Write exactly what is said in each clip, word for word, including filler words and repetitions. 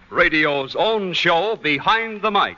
radio's own show, Behind the Mic.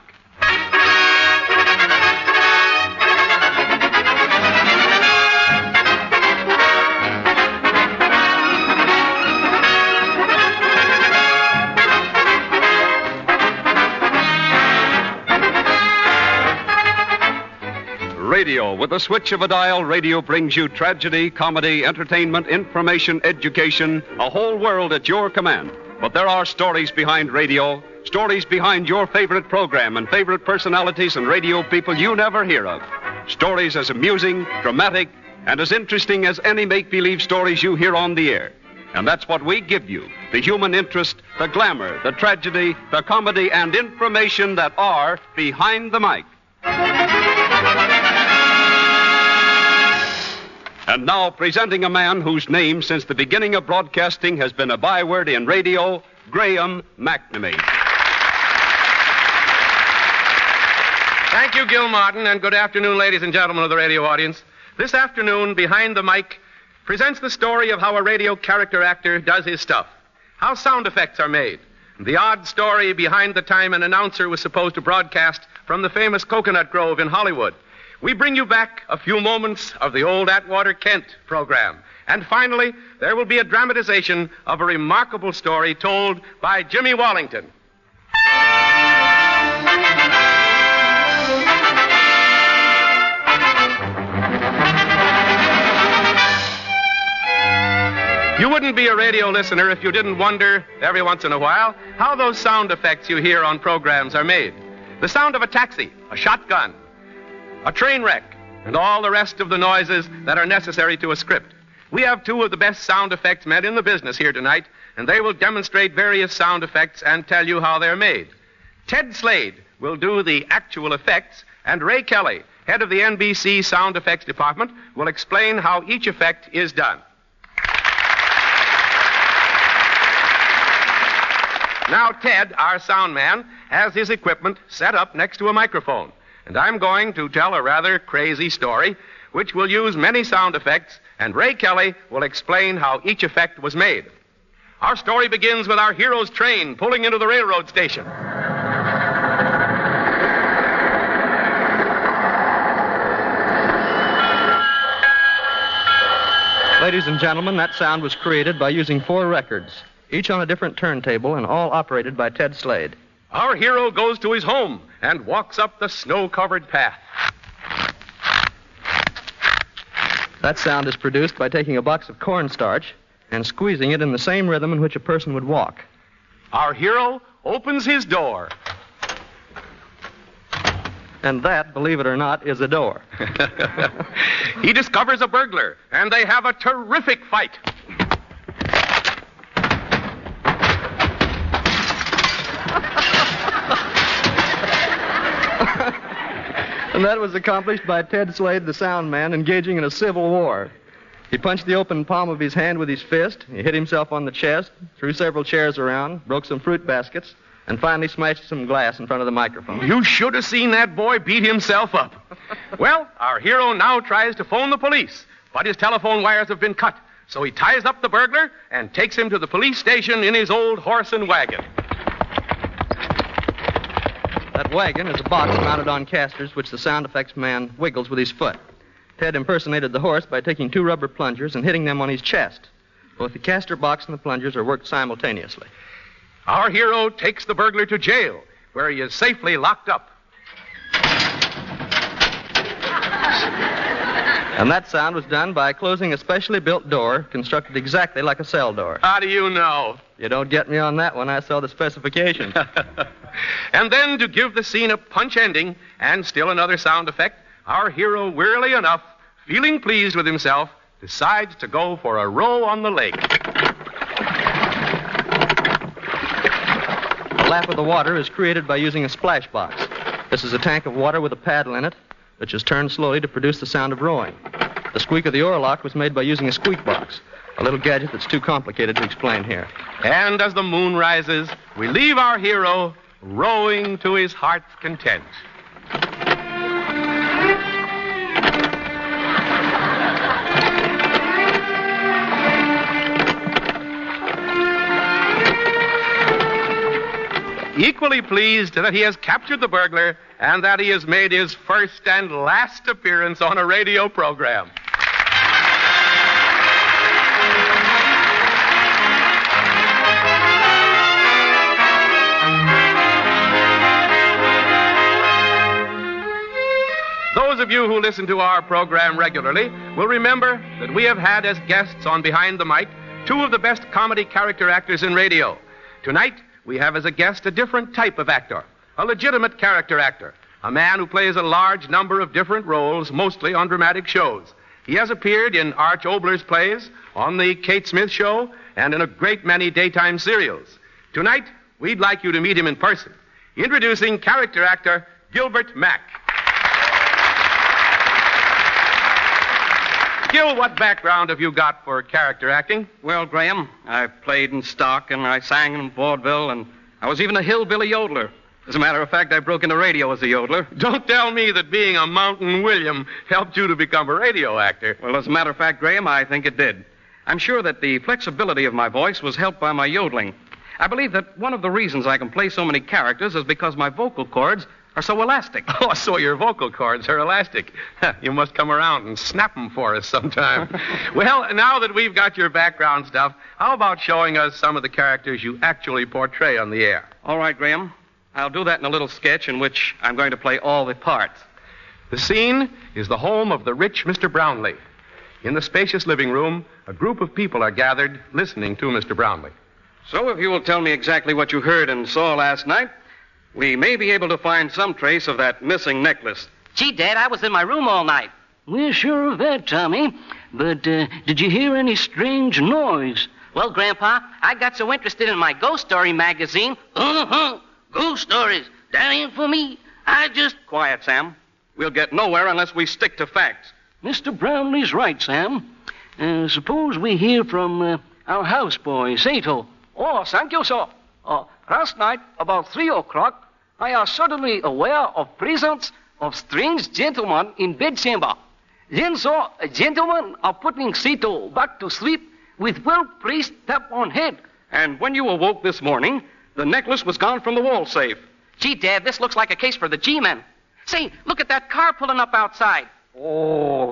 Radio. With the switch of a dial, radio brings you tragedy, comedy, entertainment, information, education, a whole world at your command. But there are stories behind radio, stories behind your favorite program and favorite personalities and radio people you never hear of. Stories as amusing, dramatic, and as interesting as any make-believe stories you hear on the air. And that's what we give you, the human interest, the glamour, the tragedy, the comedy, and information that are Behind the Mic. And now, presenting a man whose name, since the beginning of broadcasting, has been a byword in radio, Graham McNamee. Thank you, Gil Martin, and good afternoon, ladies and gentlemen of the radio audience. This afternoon, Behind the Mic presents the story of how a radio character actor does his stuff, how sound effects are made, the odd story behind the time an announcer was supposed to broadcast from the famous Coconut Grove in Hollywood. We bring you back a few moments of the old Atwater Kent program. And finally, there will be a dramatization of a remarkable story told by Jimmy Wallington. You wouldn't be a radio listener if you didn't wonder, every once in a while, how those sound effects you hear on programs are made. The sound of a taxi, a shotgun, a train wreck, and all the rest of the noises that are necessary to a script. We have two of the best sound effects men in the business here tonight, and they will demonstrate various sound effects and tell you how they're made. Ted Slade will do the actual effects, and Ray Kelly, head of the N B C Sound Effects Department, will explain how each effect is done. Now, Ted, our sound man, has his equipment set up next to a microphone. And I'm going to tell a rather crazy story, which will use many sound effects, and Ray Kelly will explain how each effect was made. Our story begins with our hero's train pulling into the railroad station. Ladies and gentlemen, that sound was created by using four records, each on a different turntable and all operated by Ted Slade. Our hero goes to his home and walks up the snow-covered path. That sound is produced by taking a box of cornstarch and squeezing it in the same rhythm in which a person would walk. Our hero opens his door. And that, believe it or not, is a door. He discovers a burglar, and they have a terrific fight. And that was accomplished by Ted Slade, the sound man, engaging in a civil war. He punched the open palm of his hand with his fist, he hit himself on the chest, threw several chairs around, broke some fruit baskets, and finally smashed some glass in front of the microphone. You should have seen that boy beat himself up. Well, our hero now tries to phone the police, but his telephone wires have been cut, so he ties up the burglar and takes him to the police station in his old horse and wagon. That wagon is a box mounted on casters which the sound effects man wiggles with his foot. Ted impersonated the horse by taking two rubber plungers and hitting them on his chest. Both the caster box and the plungers are worked simultaneously. Our hero takes the burglar to jail, where he is safely locked up. And that sound was done by closing a specially built door constructed exactly like a cell door. How do you know? You don't get me on that one. I saw the specifications. And then, to give the scene a punch ending and still another sound effect, our hero, wearily enough, feeling pleased with himself, decides to go for a row on the lake. A lap of the water is created by using a splash box. This is a tank of water with a paddle in it, which is turned slowly to produce the sound of rowing. The squeak of the oar lock was made by using a squeak box, a little gadget that's too complicated to explain here. And as the moon rises, we leave our hero rowing to his heart's content. equally pleased that he has captured the burglar and that he has made his first and last appearance on a radio program. Those of you who listen to our program regularly will remember that we have had as guests on Behind the Mic two of the best comedy character actors in radio. Tonight, we have as a guest a different type of actor, a legitimate character actor, a man who plays a large number of different roles, mostly on dramatic shows. He has appeared in Arch Obler's plays, on the Kate Smith Show, and in a great many daytime serials. Tonight, we'd like you to meet him in person. Introducing character actor Gilbert Mack. Gil, what background have you got for character acting? Well, Graham, I played in stock and I sang in vaudeville and I was even a hillbilly yodeler. As a matter of fact, I broke into radio as a yodeler. Don't tell me that being a Mountain William helped you to become a radio actor. Well, as a matter of fact, Graham, I think it did. I'm sure that the flexibility of my voice was helped by my yodeling. I believe that one of the reasons I can play so many characters is because my vocal cords are so elastic. Oh, so your vocal cords are elastic. You must come around and snap them for us sometime. Well, now that we've got your background stuff, how about showing us some of the characters you actually portray on the air? All right, Graham. I'll do that in a little sketch in which I'm going to play all the parts. The scene is the home of the rich Mister Brownlee. In the spacious living room, a group of people are gathered listening to Mister Brownlee. So if you will tell me exactly what you heard and saw last night, we may be able to find some trace of that missing necklace. Gee, Dad, I was in my room all night. We're sure of that, Tommy. But uh, did you hear any strange noise? Well, Grandpa, I got so interested in my ghost story magazine. Uh-huh. Ghost stories. That ain't for me. I just... Quiet, Sam. We'll get nowhere unless we stick to facts. Mister Brownlee's right, Sam. Uh, suppose we hear from uh, our houseboy, Sato. Oh, thank you, sir. Uh, last night, about three o'clock, I was suddenly aware of presence of strange gentlemen in bedchamber. Then saw a gentleman are putting Sato back to sleep with well-placed tap on head. And when you awoke this morning, the necklace was gone from the wall safe. Gee, Dad, this looks like a case for the G-men. Say, look at that car pulling up outside. Oh.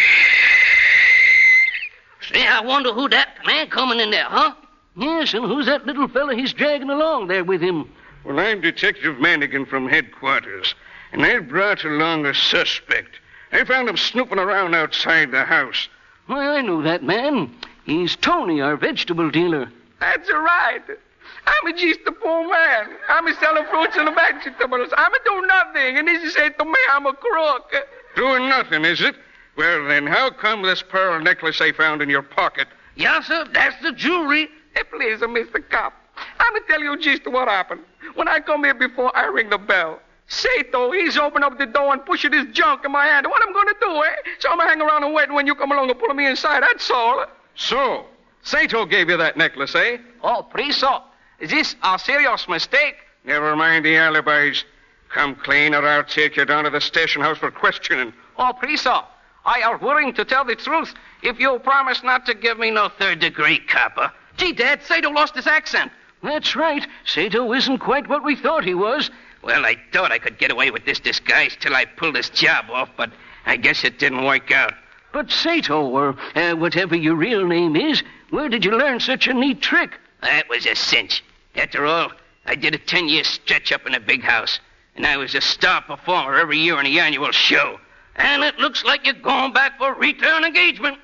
Say, I wonder who that man coming in there, huh? Yes, and who's that little fella he's dragging along there with him? Well, I'm Detective Manigan from headquarters, and I've brought along a suspect. I found him snooping around outside the house. Why, I know that man. He's Tony, our vegetable dealer. That's right. I'm just a poor man. I'm selling fruits and vegetables. I'm a do nothing, and he said to me I'm a crook. Doing nothing, is it? Well, then, how come this pearl necklace I found in your pocket? Yes, sir, that's the jewelry. Hey, please, Mister Cop. I'm going to tell you just what happened. When I come here before I ring the bell, Sato, he's opened up the door and pushing his junk in my hand. What I'm going to do, eh? So I'm going to hang around and wait when you come along and pull me inside. That's all. So, Sato gave you that necklace, eh? Oh, please, sir. Is this a serious mistake? Never mind the alibis. Come clean or I'll take you down to the station house for questioning. Oh, please, sir. I are willing to tell the truth if you'll promise not to give me no third-degree copper. Gee, Dad, Sato lost his accent. That's right. Sato isn't quite what we thought he was. Well, I thought I could get away with this disguise till I pulled this job off, but I guess it didn't work out. But Sato, or uh, whatever your real name is, where did you learn such a neat trick? That was a cinch. After all, I did a ten-year stretch up in a big house, and I was a star performer every year in the annual show. And it looks like you're going back for return engagement.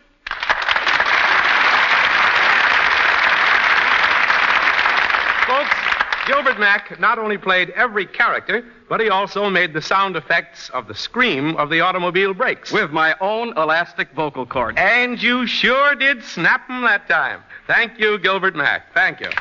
Folks, Gilbert Mack not only played every character, but he also made the sound effects of the scream of the automobile brakes. With my own elastic vocal cord. And you sure did snap 'em that time. Thank you, Gilbert Mack. Thank you.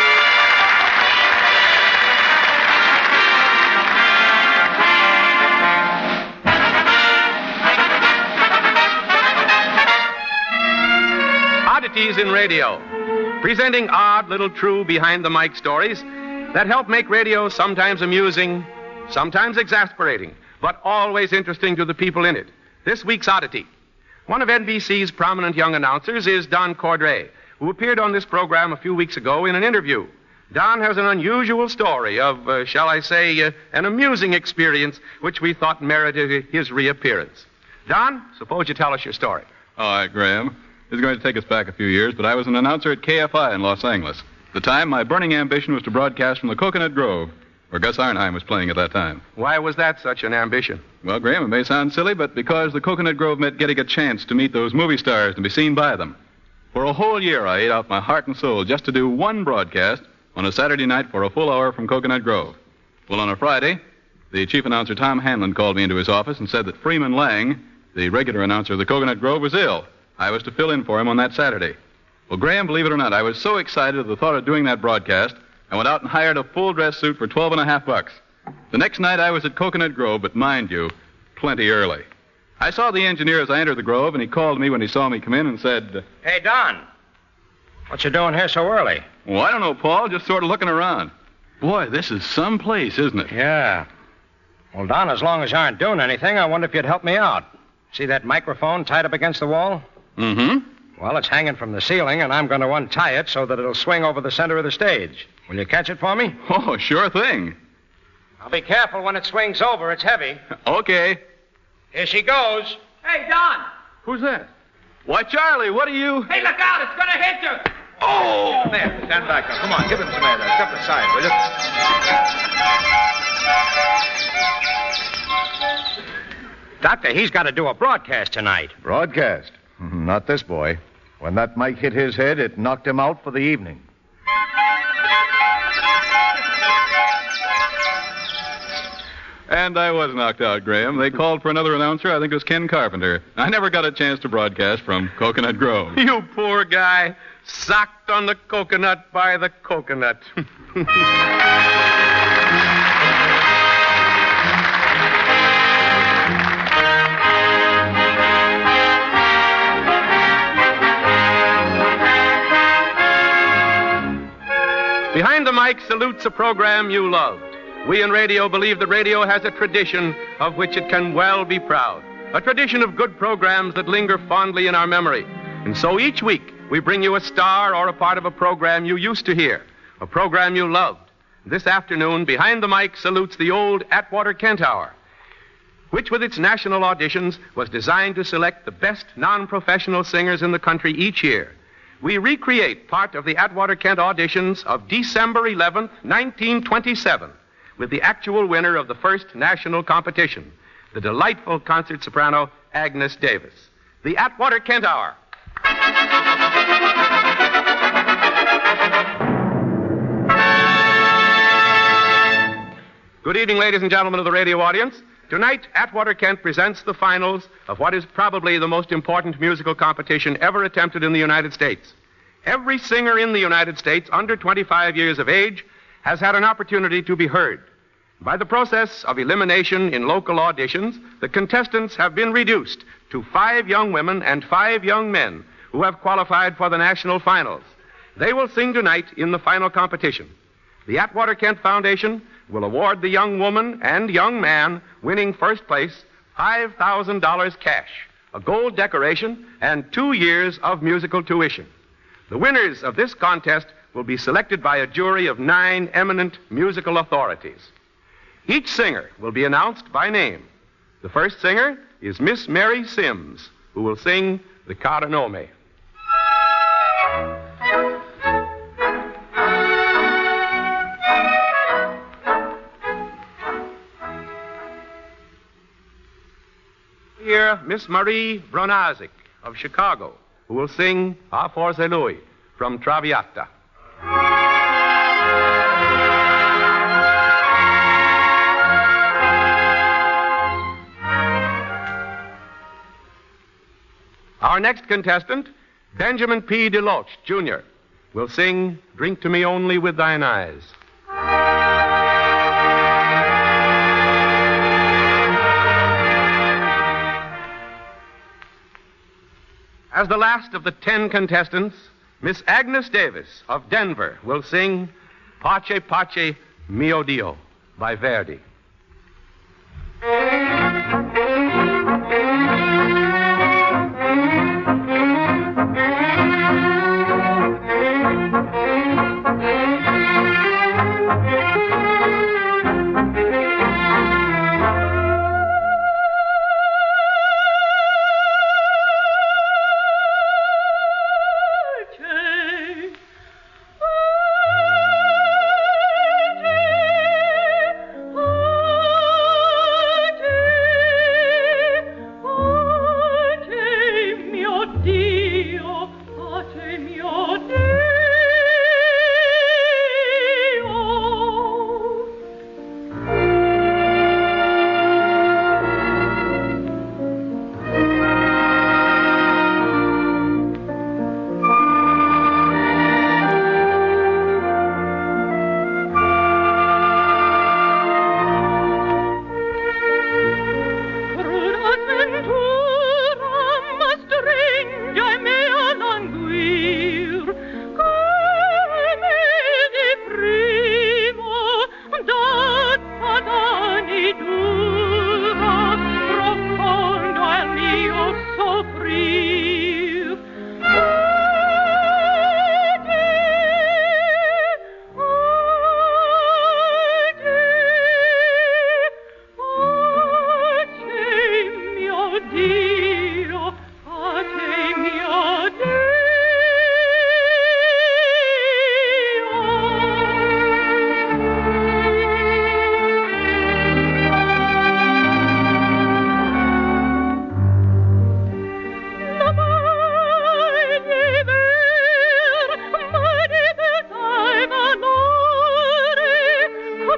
Oddities in Radio, presenting odd little true behind-the-mic stories that help make radio sometimes amusing, sometimes exasperating, but always interesting to the people in it. This week's oddity. One of N B C's prominent young announcers is Don Cordray, who appeared on this program a few weeks ago in an interview. Don has an unusual story of, uh, shall I say, uh, an amusing experience which we thought merited his reappearance. Don, suppose you tell us your story. All right, Graham. This is going to take us back a few years, but I was an announcer at K F I in Los Angeles. At the time, my burning ambition was to broadcast from the Coconut Grove, where Gus Arnheim was playing at that time. Why was that such an ambition? Well, Graham, it may sound silly, but because the Coconut Grove meant getting a chance to meet those movie stars and be seen by them. For a whole year, I ate out my heart and soul just to do one broadcast on a Saturday night for a full hour from Coconut Grove. Well, on a Friday, the chief announcer, Tom Hanlon, called me into his office and said that Freeman Lang, the regular announcer of the Coconut Grove, was ill. I was to fill in for him on that Saturday. Well, Graham, believe it or not, I was so excited at the thought of doing that broadcast, I went out and hired a full dress suit for twelve and a half bucks. The next night I was at Coconut Grove, but mind you, plenty early. I saw the engineer as I entered the Grove, and he called me when he saw me come in and said, Hey, Don, what you doing here so early? Well, I don't know, Paul, just sort of looking around. Boy, this is some place, isn't it? Yeah. Well, Don, as long as you aren't doing anything, I wonder if you'd help me out. See that microphone tied up against the wall? Mm-hmm. Well, it's hanging from the ceiling, and I'm going to untie it so that it'll swing over the center of the stage. Will you catch it for me? Oh, sure thing. Now, be careful when it swings over. It's heavy. Okay. Here she goes. Hey, Don. Who's that? Why, Charlie, what are you... Hey, look out. It's going to hit you. Oh! There, stand back now. Come on, give him some air there. Step aside, will you? Doctor, he's got to do a broadcast tonight. Broadcast? Not this boy. When that mic hit his head, it knocked him out for the evening. And I was knocked out, Graham. They called for another announcer. I think it was Ken Carpenter. I never got a chance to broadcast from Coconut Grove. You poor guy. Socked on the coconut by the coconut. Behind the Mic salutes a program you loved. We in radio believe that radio has a tradition of which it can well be proud. A tradition of good programs that linger fondly in our memory. And so each week, we bring you a star or a part of a program you used to hear, a program you loved. This afternoon, Behind the Mic salutes the old Atwater Kent Hour, which with its national auditions was designed to select the best non-professional singers in the country each year. We recreate part of the Atwater Kent auditions of December eleventh, nineteen twenty-seven, with the actual winner of the first national competition, the delightful concert soprano Agnes Davis. The Atwater Kent Hour. Good evening, ladies and gentlemen of the radio audience. Tonight, Atwater Kent presents the finals of what is probably the most important musical competition ever attempted in the United States. Every singer in the United States under twenty-five years of age has had an opportunity to be heard. By the process of elimination in local auditions, the contestants have been reduced to five young women and five young men who have qualified for the national finals. They will sing tonight in the final competition. The Atwater Kent Foundation will award the young woman and young man winning first place five thousand dollars cash, a gold decoration, and two years of musical tuition. The winners of this contest will be selected by a jury of nine eminent musical authorities. Each singer will be announced by name. The first singer is Miss Mary Sims, who will sing the Cara Nome. Here, Miss Marie Bronazik of Chicago, who will sing A Forze Lui from Traviata. Our next contestant, Benjamin P. DeLoach, Junior, will sing Drink to Me Only with Thine Eyes. As the last of the ten contestants, Miss Agnes Davis of Denver will sing Pace Pace Mio Dio by Verdi.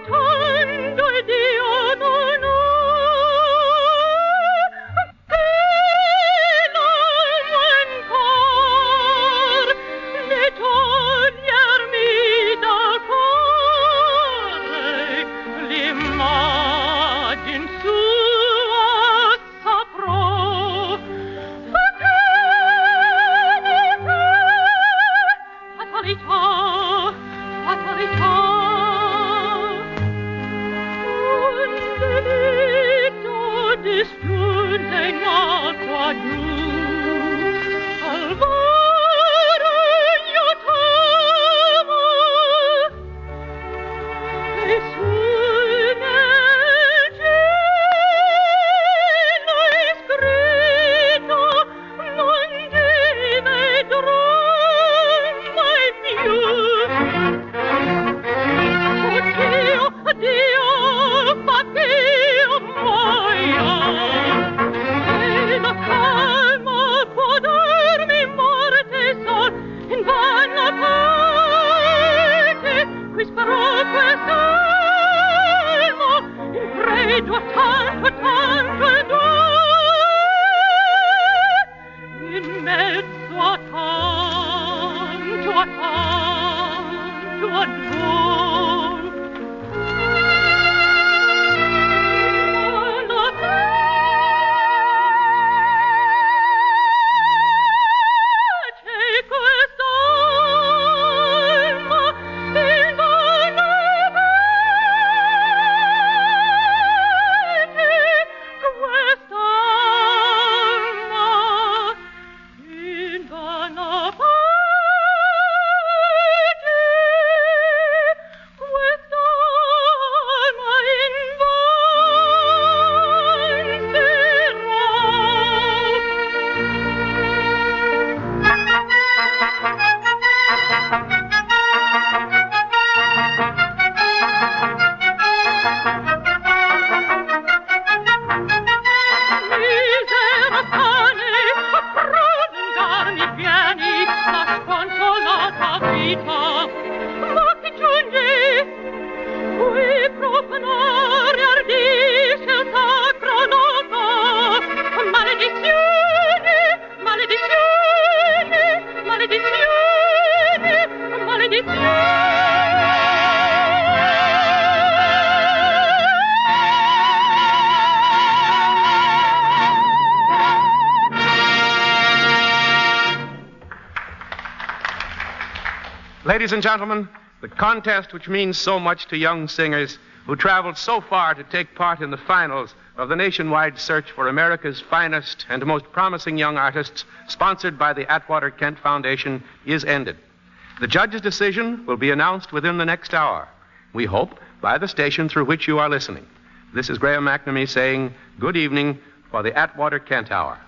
Ladies and gentlemen, the contest which means so much to young singers who traveled so far to take part in the finals of the nationwide search for America's finest and most promising young artists, sponsored by the Atwater Kent Foundation, is ended. The judge's decision will be announced within the next hour, we hope, by the station through which you are listening. This is Graham McNamee saying good evening for the Atwater Kent Hour.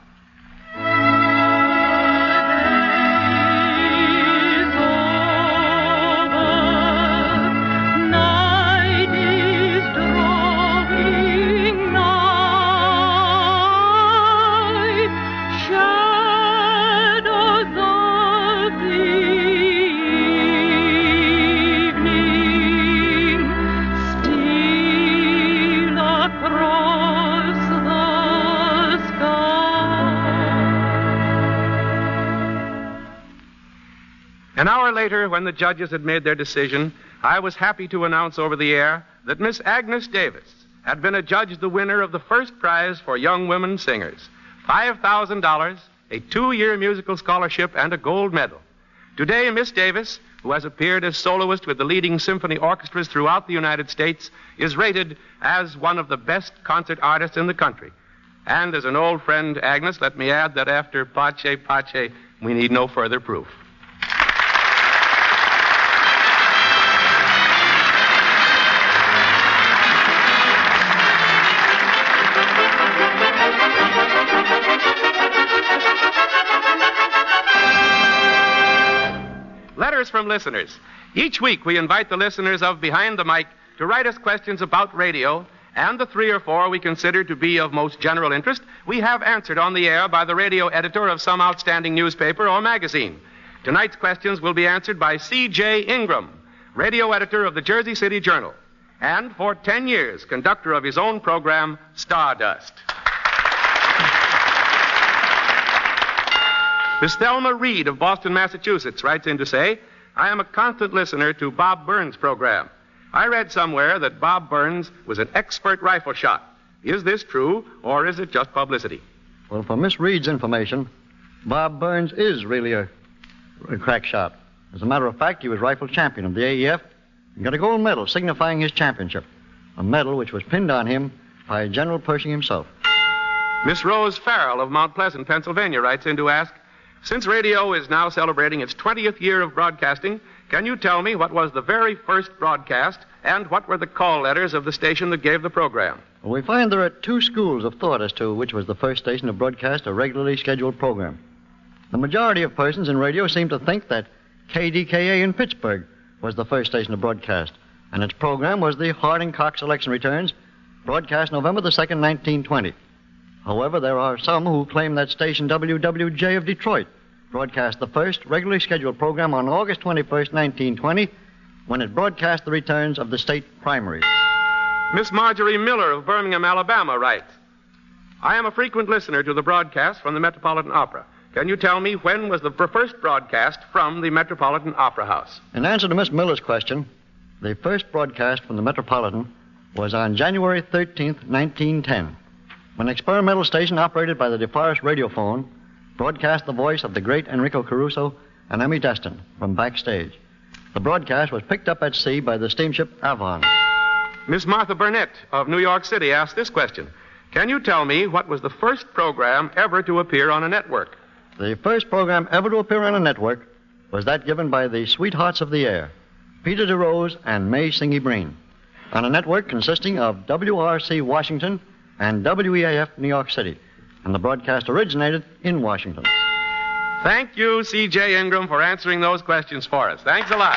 An hour later, when the judges had made their decision, I was happy to announce over the air that Miss Agnes Davis had been adjudged the winner of the first prize for young women singers, five thousand dollars, a two-year musical scholarship, and a gold medal. Today, Miss Davis, who has appeared as soloist with the leading symphony orchestras throughout the United States, is rated as one of the best concert artists in the country. And as an old friend, Agnes, let me add that after Pace Pace, we need no further proof. Letters from listeners. Each week we invite the listeners of Behind the Mic to write us questions about radio, and the three or four we consider to be of most general interest we have answered on the air by the radio editor of some outstanding newspaper or magazine. Tonight's questions will be answered by C J Ingram, radio editor of the Jersey City Journal. and for ten years, conductor of his own program, Stardust. Miss Thelma Reed of Boston, Massachusetts, writes in to say, I am a constant listener to Bob Burns' program. I read somewhere that Bob Burns was an expert rifle shot. Is this true, or is it just publicity? Well, for Miss Reed's information, Bob Burns is really a, a crack shot. As a matter of fact, he was rifle champion of the A E F and got a gold medal signifying his championship, a medal which was pinned on him by General Pershing himself. Miss Rose Farrell of Mount Pleasant, Pennsylvania, writes in to ask, since radio is now celebrating its twentieth year of broadcasting, can you tell me what was the very first broadcast and what were the call letters of the station that gave the program? Well, we find there are two schools of thought as to which was the first station to broadcast a regularly scheduled program. The majority of persons in radio seem to think that K D K A in Pittsburgh was the first station to broadcast, and its program was the Harding Cox Election Returns, broadcast November the second, nineteen twenty. However, there are some who claim that station W W J of Detroit broadcast the first regularly scheduled program on August twenty-first, nineteen twenty, when it broadcast the returns of the state primaries. Miss Marjorie Miller of Birmingham, Alabama, writes, I am a frequent listener to the broadcast from the Metropolitan Opera. Can you tell me when was the first broadcast from the Metropolitan Opera House? In answer to Miss Miller's question, the first broadcast from the Metropolitan was on January thirteenth, nineteen ten. When an experimental station operated by the DeForest radiophone broadcast the voice of the great Enrico Caruso and Emmy Destin from backstage. The broadcast was picked up at sea by the steamship Avon. Miss Martha Burnett of New York City asked this question. Can you tell me what was the first program ever to appear on a network? The first program ever to appear on a network was that given by the Sweethearts of the Air, Peter DeRose and May Singy Breen, on a network consisting of W R C Washington and W E A F New York City, and the broadcast originated in Washington. Thank you, C J Ingram, for answering those questions for us. Thanks a lot.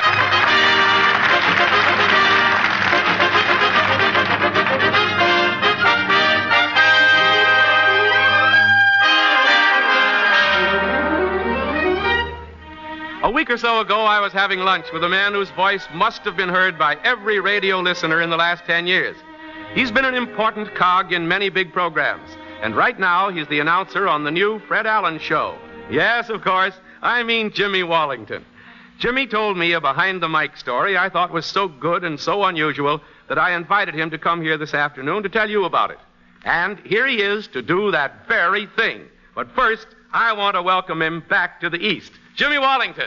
A week or so ago, I was having lunch with a man whose voice must have been heard by every radio listener in the last ten years. He's been an important cog in many big programs. And right now, he's the announcer on the new Fred Allen Show. Yes, of course, I mean Jimmy Wallington. Jimmy told me a behind-the-mic story I thought was so good and so unusual that I invited him to come here this afternoon to tell you about it. And here he is to do that very thing. But first, I want to welcome him back to the East. Jimmy Wallington.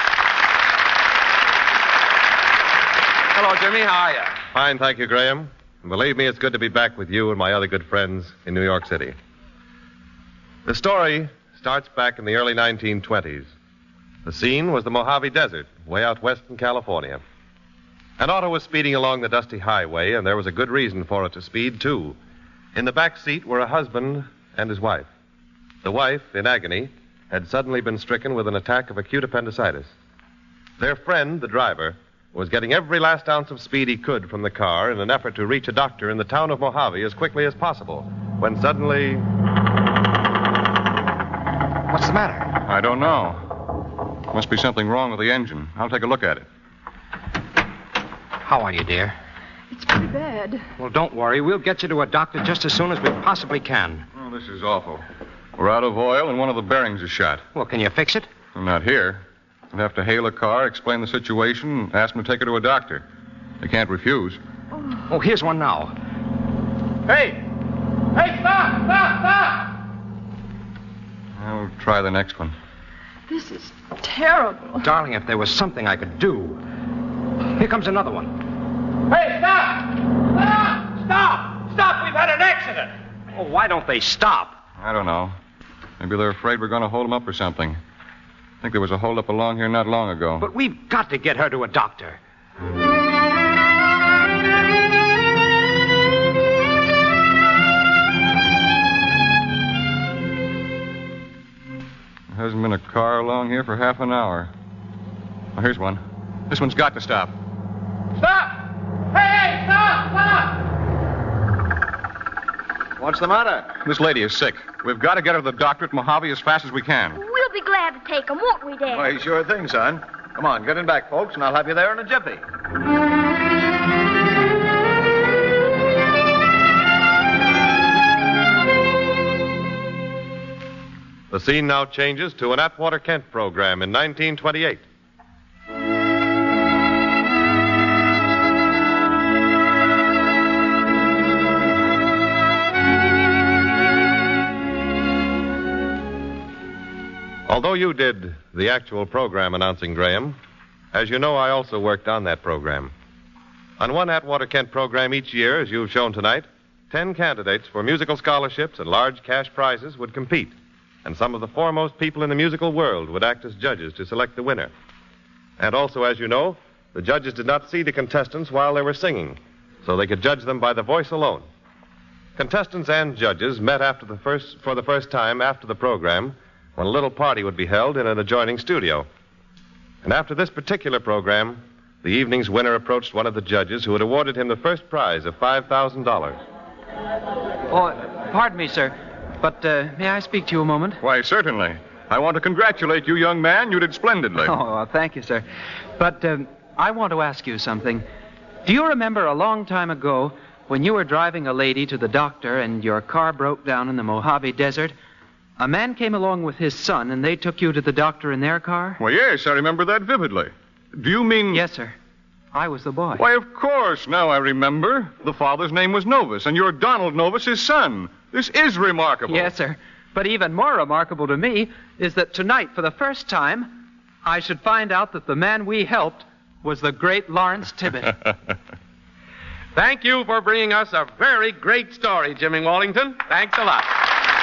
Hello, Jimmy. How are you? Fine, thank you, Graham. And believe me, it's good to be back with you and my other good friends in New York City. The story starts back in the early nineteen twenties. The scene was the Mojave Desert, way out west in California. An auto was speeding along the dusty highway, and there was a good reason for it to speed, too. In the back seat were a husband and his wife. The wife, in agony, had suddenly been stricken with an attack of acute appendicitis. Their friend, the driver, was getting every last ounce of speed he could from the car in an effort to reach a doctor in the town of Mojave as quickly as possible, when suddenly... What's the matter? I don't know. Must be something wrong with the engine. I'll take a look at it. How are you, dear? It's pretty bad. Well, don't worry. We'll get you to a doctor just as soon as we possibly can. Oh, this is awful. We're out of oil and one of the bearings is shot. Well, can you fix it? I'm not here. I'd have to hail a car, explain the situation, and ask them to take her to a doctor. They can't refuse. Oh, oh here's one now. Hey! Hey, stop! Stop! Stop! I'll try the next one. This is terrible. Darling, if there was something I could do. Here comes another one. Hey, stop! Stop! Stop! Stop! We've had an accident! Oh, why don't they stop? I don't know. Maybe they're afraid we're going to hold them up or something. I think there was a holdup along here not long ago. But we've got to get her to a doctor. There hasn't been a car along here for half an hour. Oh, here's one. This one's got to stop. Stop! Hey, hey, stop! Stop! What's the matter? This lady is sick. We've got to get her to the doctor at Mojave as fast as we can. We'll be glad to take him, won't we, Dad? Why, sure thing, son. Come on, get in back, folks, and I'll have you there in a jiffy. scene now changes to an Atwater Kent program in nineteen twenty-eight. Although you did the actual program announcing Graham, as you know, I also worked on that program. On one Atwater Kent program each year, as you've shown tonight, ten candidates for musical scholarships and large cash prizes would compete, and some of the foremost people in the musical world would act as judges to select the winner. And also, as you know, the judges did not see the contestants while they were singing, so they could judge them by the voice alone. Contestants and judges met after the first, for the first time after the program, when a little party would be held in an adjoining studio. And after this particular program, the evening's winner approached one of the judges who had awarded him the first prize of five thousand dollars. Oh, pardon me, sir, but uh, may I speak to you a moment? Why, certainly. I want to congratulate you, young man. You did splendidly. Oh, well, thank you, sir. But um, I want to ask you something. Do you remember a long time ago when you were driving a lady to the doctor and your car broke down in the Mojave Desert? A man came along with his son, and they took you to the doctor in their car? Well, yes, I remember that vividly. Do you mean... Yes, sir. I was the boy. Why, of course. Now I remember. The father's name was Novus, and you're Donald Novus, his son. This is remarkable. Yes, sir. But even more remarkable to me is that tonight, for the first time, I should find out that the man we helped was the great Lawrence Tibbett. Thank you for bringing us a very great story, Jimmy Wallington. Thanks a lot.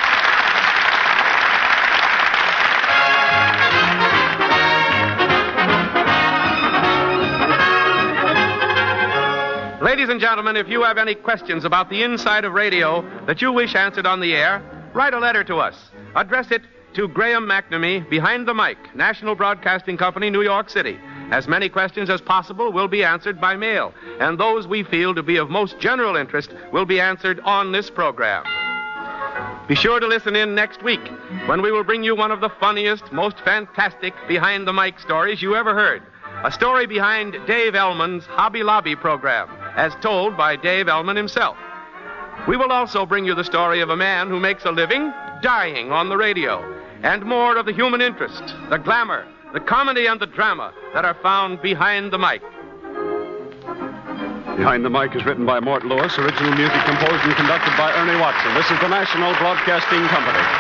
Ladies and gentlemen, if you have any questions about the inside of radio that you wish answered on the air, write a letter to us. Address it to Graham McNamee, Behind the Mic, National Broadcasting Company, New York City. As many questions as possible will be answered by mail, and those we feel to be of most general interest will be answered on this program. Be sure to listen in next week when we will bring you one of the funniest, most fantastic Behind the Mic stories you ever heard. A story behind Dave Ellman's Hobby Lobby program, as told by Dave Ellman himself. We will also bring you the story of a man who makes a living dying on the radio, and more of the human interest, the glamour, the comedy, and the drama that are found behind the mic. Behind the Mic is written by Mort Lewis, original music composed and conducted by Ernie Watson. This is the National Broadcasting Company.